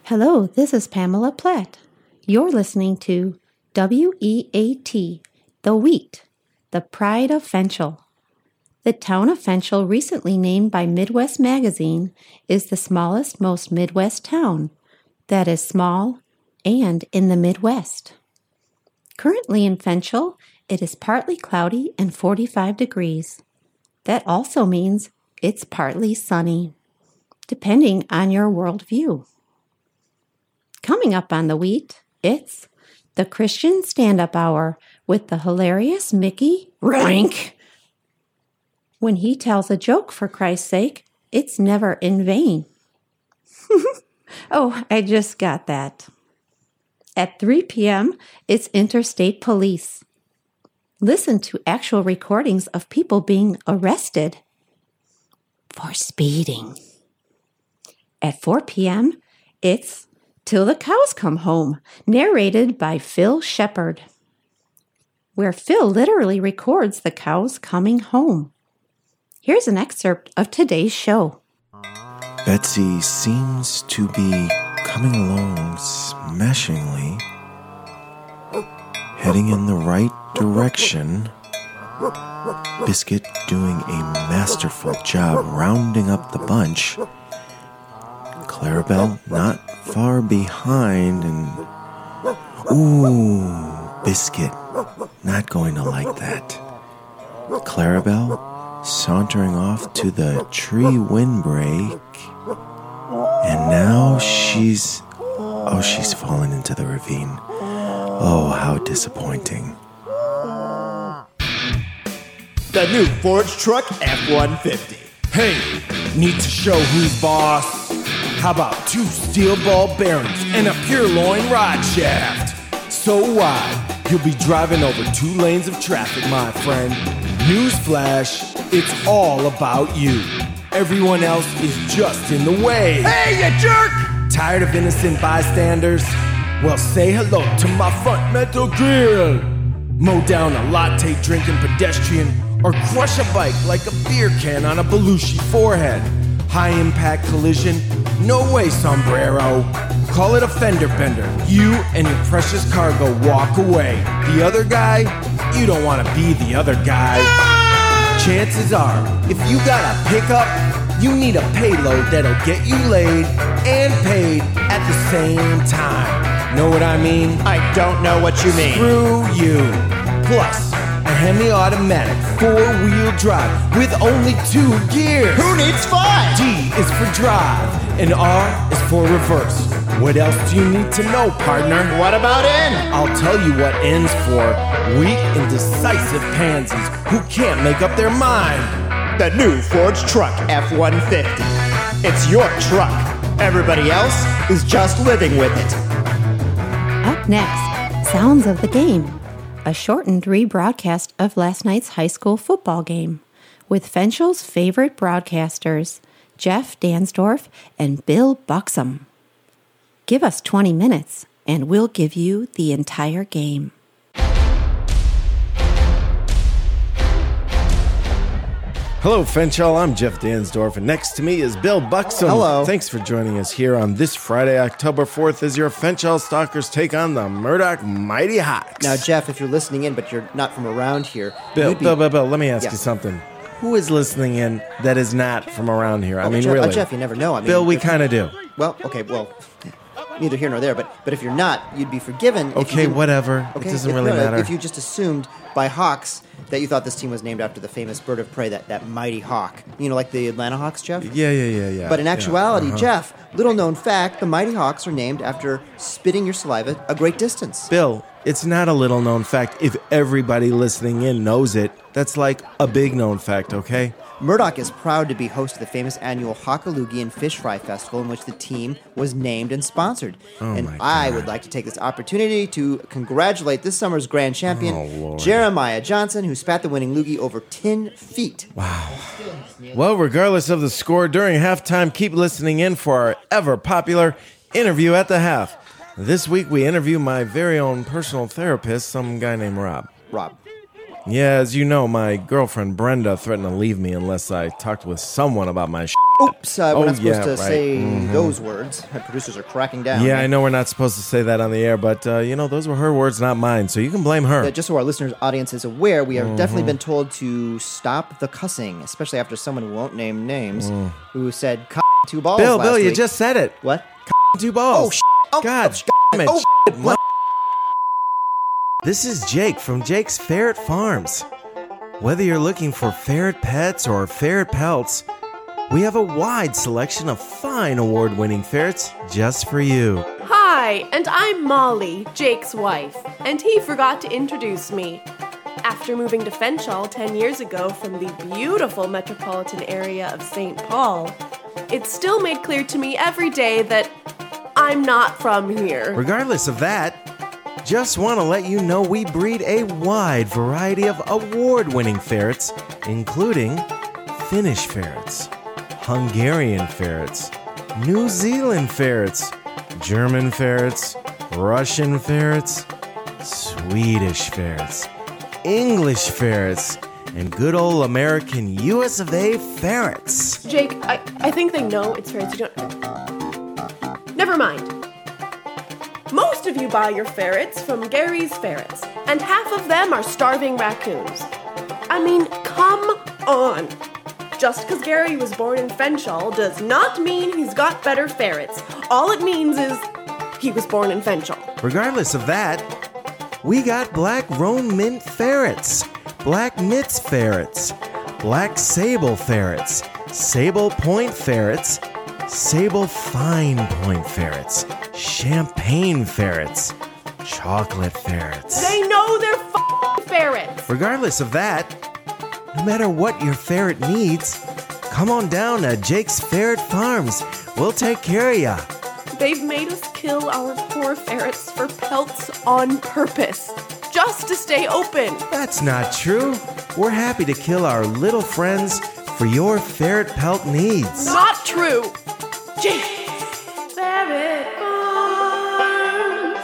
Hello, this is Pamela Platt. You're listening to WEAT, The Wheat, the pride of Fenchel. The town of Fenchel, recently named by Midwest Magazine, is the smallest, most Midwest town that is small and in the Midwest. Currently in Fenchel, it is partly cloudy and 45 degrees. That also means it's partly sunny, depending on your worldview. Coming up on The Wheat, it's the Christian Stand-Up Hour with the hilarious Mickey Rank. When he tells a joke, for Christ's sake, it's never in vain. Oh, I just got that. At 3 p.m., it's Interstate Police. Listen to actual recordings of people being arrested for speeding. At 4 p.m., it's Till the Cows Come Home, narrated by Phil Shepard, where Phil literally records the cows coming home. Here's an excerpt of today's show. Betsy seems to be coming along smashingly, heading in the right direction. Biscuit doing a masterful job rounding up the bunch. Clarabelle not far behind, and Biscuit not going to like that. Clarabelle sauntering off to the tree windbreak, and now she's fallen into the ravine. Oh, how disappointing. The new Ford truck F-150. Hey, need to show who's boss? How about 2 steel ball bearings and a pure loin rod shaft? So wide, you'll be driving over 2 lanes of traffic, my friend. Newsflash, it's all about you. Everyone else is just in the way. Hey, you jerk! Tired of innocent bystanders? Well, say hello to my front metal grill. Mow down a latte drinking pedestrian, or crush a bike like a beer can on a Belushi forehead. High impact collision? No way, sombrero. Call it a fender bender. You and your precious cargo walk away. The other guy? You don't want to be the other guy. Chances are, if you got a pickup, you need a payload that'll get you laid and paid at the same time. Know what I mean? I don't know what you mean. Screw you. Plus, a Hemi-automatic 4-wheel drive with only 2 gears. Who needs 5? D is for drive, and R is for reverse. What else do you need to know, partner? What about N? I'll tell you what N's for. Weak, indecisive pansies who can't make up their mind. The new Ford truck F-150. It's your truck. Everybody else is just living with it. Up next, Sounds of the Game, a shortened rebroadcast of last night's high school football game with Fenchel's favorite broadcasters, Jeff Dansdorf and Bill Buxom. Give us 20 minutes and we'll give you the entire game. Hello, Fenchel. I'm Jeff Dansdorf, and next to me is Bill Buxom. Hello. Thanks for joining us here on this Friday, October 4th, as your Fenchel Stalkers take on the Murdoch Mighty Hawks. Now, Jeff, if you're listening in, but you're not from around here... Bill, let me ask you something. Who is listening in that is not from around here? I mean, Jeff, really. Jeff, you never know. I mean, Bill, we kind of do. Well, neither here nor there, but if you're not, you'd be forgiven. Okay, whatever. Okay, it doesn't really matter. If you just assumed by Hawks that you thought this team was named after the famous bird of prey, that mighty hawk. You know, like the Atlanta Hawks, Jeff? Yeah. But in actuality, Jeff, little known fact, the Mighty Hawks are named after spitting your saliva a great distance. Bill, it's not a little known fact. If everybody listening in knows it, that's like a big known fact, okay? Murdoch is proud to be host of the famous annual Hockaloogian Fish Fry Festival, in which the team was named and sponsored. And I would like to take this opportunity to congratulate this summer's grand champion, Jeremiah Johnson, who spat the winning loogie over 10 feet. Wow. Well, regardless of the score, during halftime, keep listening in for our ever-popular interview at the half. This week, we interview my very own personal therapist, some guy named Rob. Yeah, as you know, my girlfriend Brenda threatened to leave me unless I talked with someone about my shit. Oops, we're not supposed yeah, to right. say those words. My producers are cracking down. Yeah, I know we're not supposed to say that on the air, but, those were her words, not mine, so you can blame her. Just so our listeners' audience is aware, we have definitely been told to stop the cussing, especially after someone who won't name names who said two balls Bill, last you week. just said it. What? Two balls. Oh, God damn it. Oh, This is Jake from Jake's Ferret Farms. Whether you're looking for ferret pets or ferret pelts, we have a wide selection of fine award-winning ferrets just for you. Hi, and I'm Molly, Jake's wife, and he forgot to introduce me. After moving to Fenchal 10 years ago from the beautiful metropolitan area of St. Paul, it's still made clear to me every day that I'm not from here. Regardless of that, just want to let you know we breed a wide variety of award-winning ferrets, including Finnish ferrets, Hungarian ferrets, New Zealand ferrets, German ferrets, Russian ferrets, Swedish ferrets, English ferrets, and good old American US of A ferrets. Jake, I think they know it's ferrets. You don't... Never mind. Most of you buy your ferrets from Gary's Ferrets, and half of them are starving raccoons. I mean, come on. Just because Gary was born in Fenchal does not mean he's got better ferrets. All it means is he was born in Fenchal. Regardless of that, we got black roan mint ferrets, black mitts ferrets, black sable ferrets, sable point ferrets, sable fine point ferrets, champagne ferrets, chocolate ferrets. They know they're ferrets. Regardless of that, no matter what your ferret needs, come on down to Jake's Ferret Farms. We'll take care of ya. They've made us kill our poor ferrets for pelts on purpose, just to stay open. That's not true. We're happy to kill our little friends for your ferret pelt needs. Not true. Jake. Ferret Farms.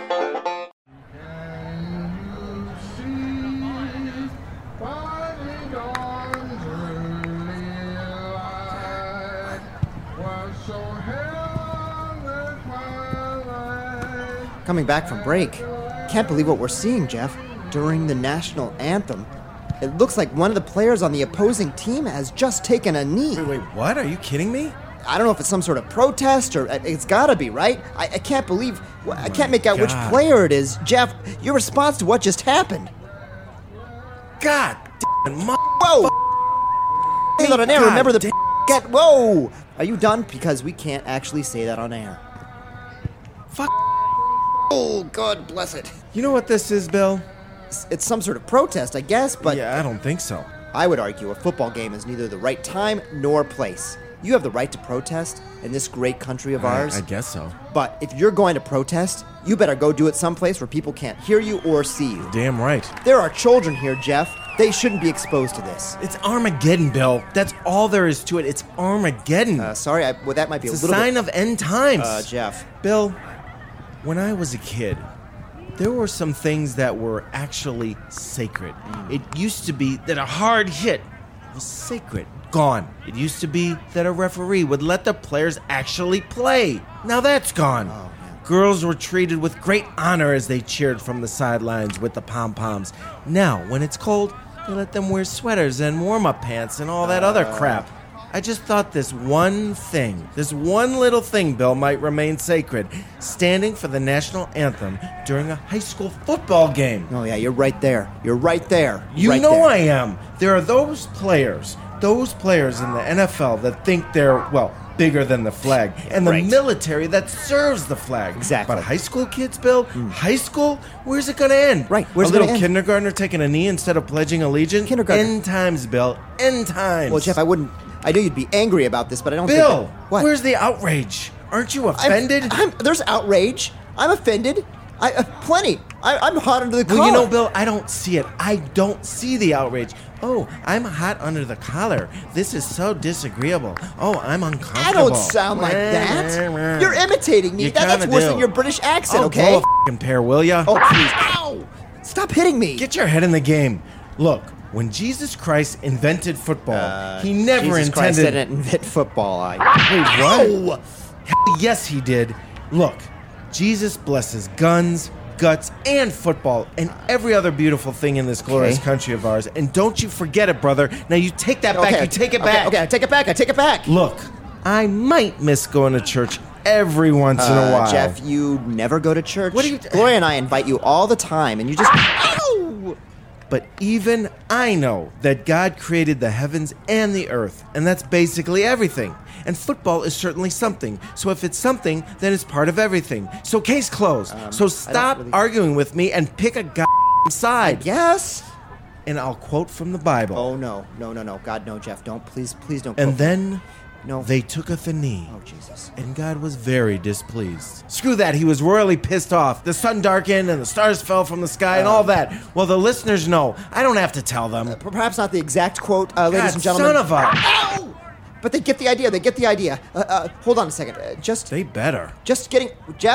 Coming back from break, can't believe what we're seeing, Jeff. During the national anthem, it looks like one of the players on the opposing team has just taken a knee. Wait, what? Are you kidding me? I don't know if it's some sort of protest or it's gotta be, right? I can't believe, I can't make out which player it is. Jeff, your response to what just happened. God damn it, Whoa! Say that on air, remember the get, whoa! Are you done? Because we can't actually say that on air. Fuck. Oh, God bless it. You know what this is, Bill? It's some sort of protest, I guess, but Yeah, I don't think so. I would argue a football game is neither the right time nor place. You have the right to protest in this great country of ours. I guess so. But if you're going to protest, you better go do it someplace where people can't hear you or see you. Damn right. There are children here, Jeff. They shouldn't be exposed to this. It's Armageddon, Bill. That's all there is to it. It's Armageddon. Sorry, well, that might be It's a a little sign of end times. Jeff. Bill, when I was a kid, there were some things that were actually sacred. It used to be that a hard hit was sacred. Gone. It used to be that a referee would let the players actually play. Now that's gone. Girls were treated with great honor as they cheered from the sidelines with the pom-poms. Now, when it's cold, they let them wear sweaters and warm-up pants and all that other crap. I just thought this one thing, this one little thing, Bill, might remain sacred. Standing for the national anthem during a high school football game. Oh, yeah, you're right there. You're right there. You right know there. I am. There are those players in the NFL that think they're, well, bigger than the flag. And the Right. military that serves the flag. Exactly. But high school kids, Bill? High school? Where's it going to end? Right, where's a it gonna little end? kindergartner taking a knee instead of pledging allegiance? Kindergartner. End times, Bill. End times. Well, Jeff, I knew you'd be angry about this, but I don't Bill, think... What? where's the outrage? Aren't you offended? There's outrage. I'm offended. Plenty. I'm hot under the collar. Well, you know, Bill, I don't see it. I don't see the outrage. Oh, I'm hot under the collar. This is so disagreeable. Oh, I'm uncomfortable. I don't sound like that. You're imitating me. You That's kinda worse do. than your British accent, Oh, okay? blow a f***ing pair, will ya? Oh, please. Ow! Stop hitting me. Get your head in the game. Look, When Jesus Christ invented football, he never Jesus intended... Christ didn't invent football. Wait, what? Hell yes, he did. Look, Jesus blesses guns, guts, and football, and every other beautiful thing in this glorious country of ours. And don't you forget it, brother. Now you take that back. You take it back. Okay, I take it back. Look, I might miss going to church every once in a while. Jeff, you never go to church. What do you... Gloria and I invite you all the time, and you just... Ow! But even I know that God created the heavens and the earth, and that's basically everything. And football is certainly something. So if it's something, then it's part of everything. So case closed. So stop arguing with me and pick a side. Yes. And I'll quote from the Bible. Oh, no. God, no, Jeff. Don't. Please don't. And then... No. They tooketh a knee. Oh, Jesus. And God was very displeased. Screw that. He was royally pissed off. The sun darkened and the stars fell from the sky and all that. Well, the listeners know. I don't have to tell them. Perhaps not the exact quote, ladies and God, gentlemen. son of a... Ow! But they get the idea. Hold on a second. They better. Just getting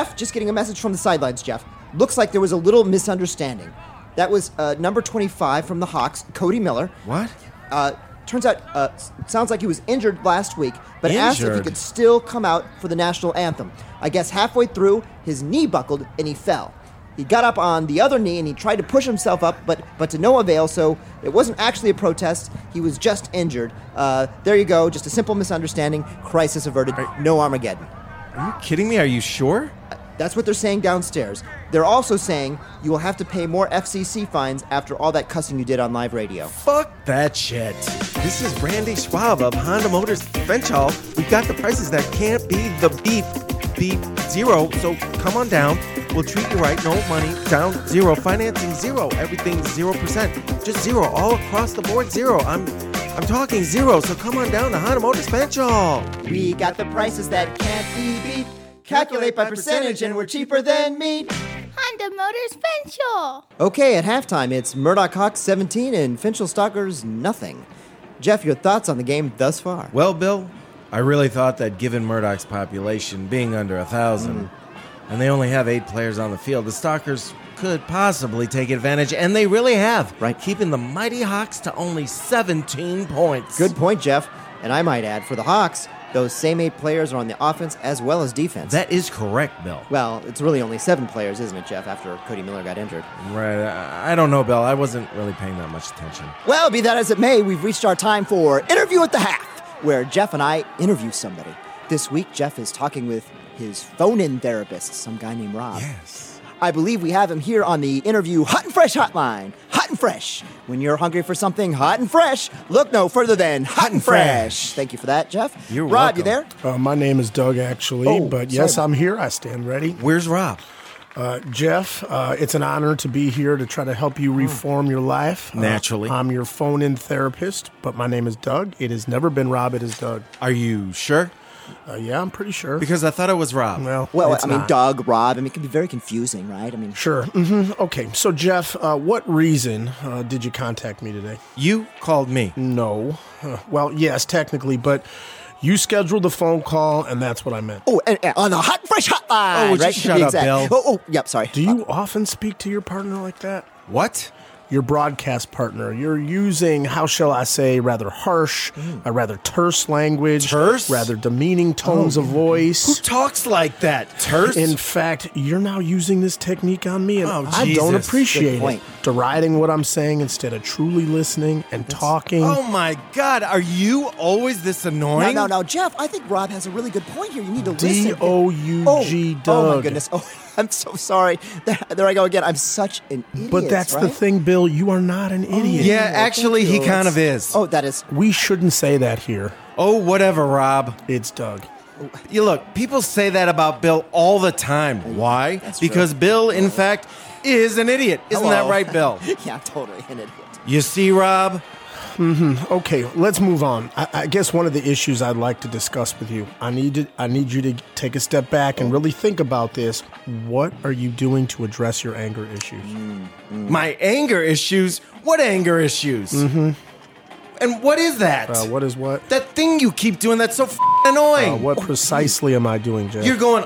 a message from the sidelines, Jeff. Looks like there was a little misunderstanding. That was number 25 from the Hawks, Cody Miller. What? Turns out, sounds like he was injured last week, but asked if he could still come out for the national anthem. I guess halfway through, his knee buckled and he fell. He got up on the other knee and he tried to push himself up, but to no avail, so it wasn't actually a protest. He was just injured. There you go, just a simple misunderstanding. Crisis averted. No Armageddon. Are you kidding me? Are you sure? That's what they're saying downstairs. They're also saying you will have to pay more FCC fines after all that cussing you did on live radio. Fuck that shit. This is Randy Schwab of Honda Motors Fenchal. We've got the prices that can't be the beep zero. So come on down. We'll treat you right. No money down, zero. Financing, zero. Everything 0%. Just zero. All across the board, zero. I'm talking zero. So come on down to Honda Motors Fenchal. We got the prices that can't be beat. Calculate by percentage and we're cheaper than meat. Honda Motors Fenchal. Okay, at halftime, it's Murdoch Hawks 17 and Fenchal Stalkers nothing. Jeff, your thoughts on the game thus far? Well, Bill, I really thought that given Murdoch's population being under 1,000, and they only have 8 players on the field, the Stalkers could possibly take advantage, and they really have. Right. Keeping the mighty Hawks to only 17 points. Good point, Jeff. And I might add, for the Hawks, those same 8 players are on the offense as well as defense. That is correct, Bill. Well, it's really only 7 players, isn't it, Jeff, after Cody Miller got injured? Right. I don't know, Bill. I wasn't really paying that much attention. Well, be that as it may, we've reached our time for Interview at the Half, where Jeff and I interview somebody. This week, Jeff is talking with his phone-in therapist, some guy named Rob. Yes. I believe we have him here on the Interview Hot and Fresh hotline. Hot and Fresh. When you're hungry for something hot and fresh, look no further than Hot and Fresh. Thank you for that, Jeff. You're Rob, welcome. you there? My name is Doug, actually, Oh, but yes, sorry. I'm here. I stand ready. Where's Rob? Jeff, it's an honor to be here to try to help you reform your life. Naturally. I'm your phone-in therapist, but my name is Doug. It has never been Rob, it is Doug. Are you sure? Yeah, I'm pretty sure. Because I thought it was Rob. Well, it's I mean, not. Doug, Rob, I mean, it can be very confusing, right? I mean, Sure. Okay, so Jeff, what reason did you contact me today? You called me. No. Well, yes, technically, but you scheduled the phone call, and that's what I meant. oh, and on the Hot and Fresh hotline. Oh, would you right? shut up, Exactly. Bill? Yep, sorry. Do you often speak to your partner like that? What? Your broadcast partner. You're using, how shall I say, rather harsh, a rather terse language. Terse? Rather demeaning tones of Who voice. talks like that? Terse? In fact, you're now using this technique on me, and Oh, I don't Jesus. appreciate Good point. it. Deriding what I'm saying instead of truly listening and talking. Oh my God, are you always this annoying? No, Jeff, I think Rob has a really good point here. You need to listen. D-O-U-G, Doug. Oh, my goodness. Oh, I'm so sorry. There I go again. I'm such an idiot. But that's the right? thing, Bill. You are not an idiot. Yeah, actually, he kind of is. Oh, that is. We shouldn't say that here. Oh, whatever, Rob. It's Doug. You look, people say that about Bill all the time. Why? Because Bill, in fact, is an idiot. Isn't Hello. that right, Bill? Yeah, I'm totally an idiot. You see, Rob? Okay, let's move on. I guess one of the issues I'd like to discuss with you, I need you to take a step back and really think about this. What are you doing to address your anger issues? My anger issues? What anger issues? Mm-hmm. And what is that? What is what? That thing you keep doing that's so annoying. What precisely am I doing, Jeff? You're going,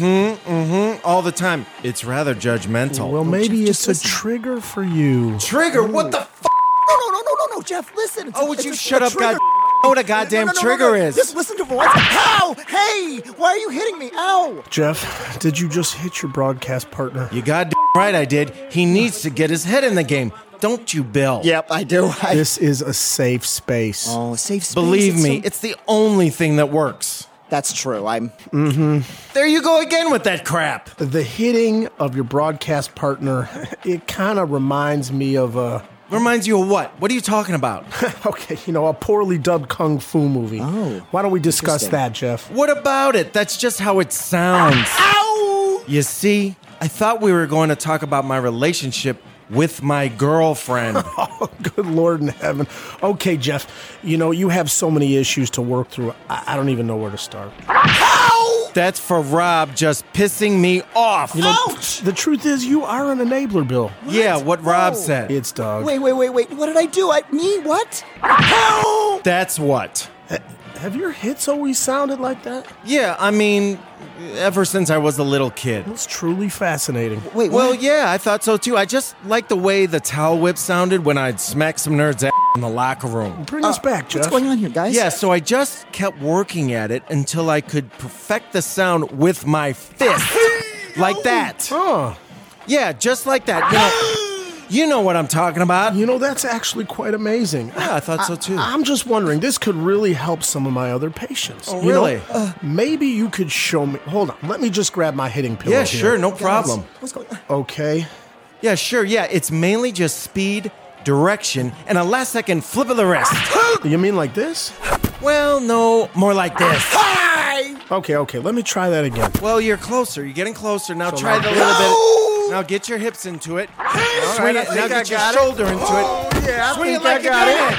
all the time. It's rather judgmental. Well, maybe just it's a listen. trigger for you. Trigger? What the f***? Jeff, listen. Would you shut up, God? Know what a goddamn trigger is. Just listen to voice. Ow! Hey! Why are you hitting me? Ow! Jeff, did you just hit your broadcast partner? You goddamn right I did. He needs to get his head in the game. Don't you, Bill? Yep, I do. This is a safe space. Oh, a safe space. Believe me, it's the only thing that works. That's true. There you go again with that crap. The hitting of your broadcast partner, it kind of reminds me of a... Reminds you of what? What are you talking about? Okay, a poorly dubbed kung fu movie. Oh, why don't we discuss interesting. that, Jeff? What about it? That's just how it sounds. Ow! You see, I thought we were going to talk about my relationship with my girlfriend. Oh, good Lord in heaven. Okay, Jeff, you have so many issues to work through. I don't even know where to start. Ow! That's for Rob just pissing me off. Ouch! The truth is, you are an enabler, Bill. Yeah, what Rob said. It's Doug. Wait. What did I do? Me? What? Ow! That's what. Have your hits always sounded like that? Yeah, I mean, ever since I was a little kid. It's truly fascinating. Wait, Well, what? yeah, I thought so too. I just liked the way the towel whip sounded when I'd smack some nerds' ass in the locker room. Bring us back, Jeff. What's going on here, guys? Yeah, so I just kept working at it until I could perfect the sound with my fist. Like that. Oh, Yeah, just like that. You know what I'm talking about. that's actually quite amazing. Yeah, I thought so too. I'm just wondering, this could really help some of my other patients. Oh, really? Maybe you could show me. Hold on, let me just grab my hitting pillow. Yeah, here. sure, no problem. What's going on? Okay. Yeah, sure, yeah. It's mainly just speed, direction, and a last second flip of the wrist. You mean like this? Well, no, more like this. Okay, let me try that again. Well, you're closer. You're getting closer. Now try now- it a little bit. Now get your hips into it. Swing it. Now get your shoulder into it. Yeah, Swing it like you can.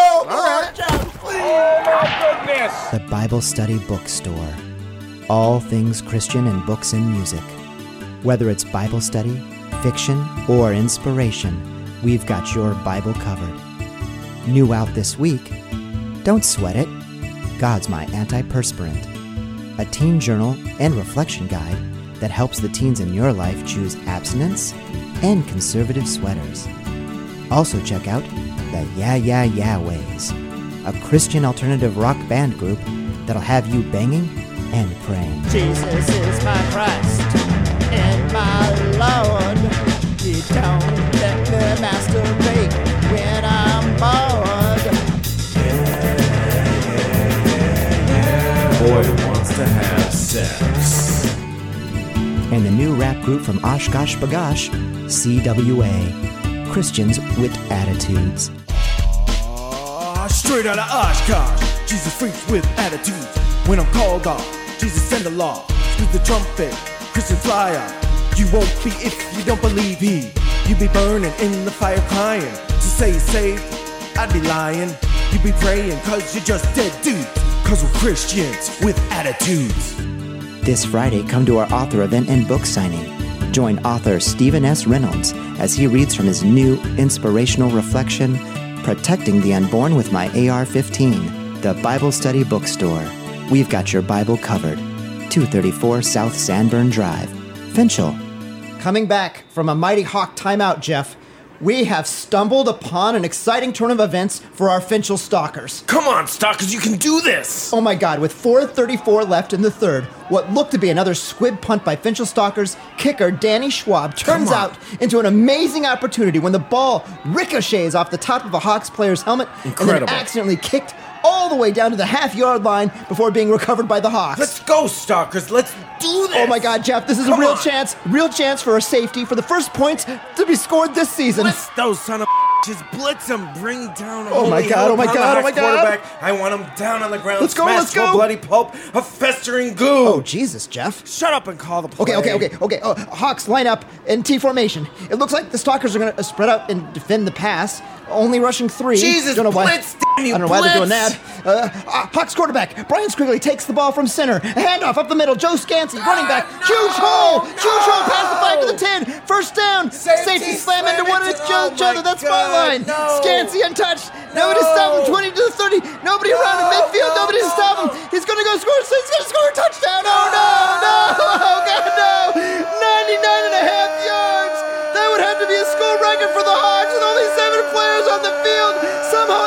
The Bible Study Bookstore. All things Christian and books and music. Whether it's Bible study, fiction, or inspiration, we've got your Bible covered. New out this week, Don't Sweat It, God's My Antiperspirant. A teen journal and reflection guide that helps the teens in your life choose abstinence and conservative sweaters. Also check out the Yeah Yeah Yeah Ways, a Christian alternative rock band group that'll have you banging and praying. Jesus is my Christ and my Lord. He don't let me masturbate when I'm bored. Boy wants to have sex. And the new rap group from Oshkosh Bagosh, CWA, Christians with Attitudes. Straight out of Oshkosh, Jesus freaks with attitudes. When I'm called off, Jesus send the law. Squeeze the trumpet, Christian fly out. You won't be if you don't believe he. You be burning in the fire crying. To say you're saved, I'd be lying. You be praying cause you're just dead dudes. Cause we're Christians with attitudes. This Friday, come to our author event and book signing. Join author Stephen S. Reynolds as he reads from his new inspirational reflection, Protecting the Unborn with My AR-15, the Bible Study Bookstore. We've got your Bible covered. 234 South Sanborn Drive, Finchel. Coming back from a Mighty Hawk timeout, Jeff, we have stumbled upon an exciting turn of events for our Finchel Stalkers. Come on, Stalkers, you can do this! Oh my God, with 4:34 left in the third, what looked to be another squib punt by Finchel Stalkers kicker Danny Schwab turns out into an amazing opportunity when the ball ricochets off the top of a Hawks player's helmet Incredible. and then accidentally kicked all the way down to the half-yard line before being recovered by the Hawks. Let's go, Stalkers. Let's do this. Oh my God, Jeff, this is Come a real on. chance for a safety for the first points to be scored this season. Blitz those son of just blitz them. Bring down a Oh my holy God, oh my hope on the God, oh Hawks my God. quarterback. I want him down on the ground. Let's go, smashed let's to a go. bloody pulp of festering goo. Oh, Jesus, Jeff. Shut up and call the play. Okay. Hawks line up in T formation. It looks like the Stalkers are going to spread out and defend the pass. Only rushing three. Jesus, don't know why. blitz, damn you, I don't know why they're doing blitz. that. Hawks quarterback Brian Squigley takes the ball from center. A handoff up the middle. Joe Scansey running back. Huge hole. Pass the flag to the 10. First down. Safety slam into one of each Oh other. my That's my God, line. no. Scansey untouched. Nobody to stop him. 20 to the 30. Nobody around him. Midfield. Nobody to stop him. He's going to go score. He's going to score a touchdown. Oh no. Oh God, no. 99 and a half yards. That would have to be a school record for the Hawks with only 7 players on the field. Somehow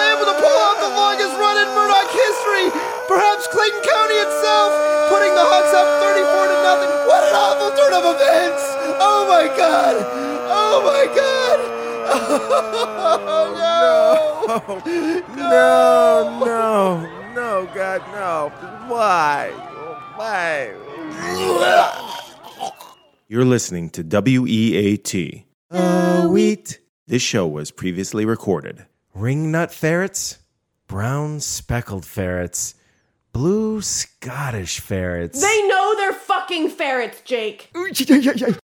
of events! Oh my god! Oh my god! Oh no! No, God, no. Why? You're listening to WEAT. Wheat. This show was previously recorded. Ringnut ferrets, brown speckled ferrets, blue Scottish ferrets. They know they're fucking ferrets, Jake.